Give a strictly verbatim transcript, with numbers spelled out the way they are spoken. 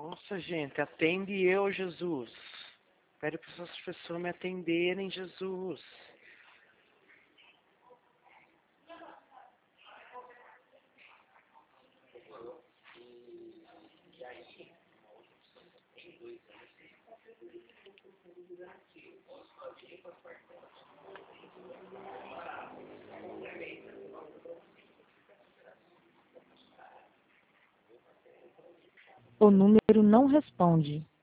Nossa, gente, atende eu, Jesus. Pede para essas pessoas me atenderem, Jesus. O número não responde.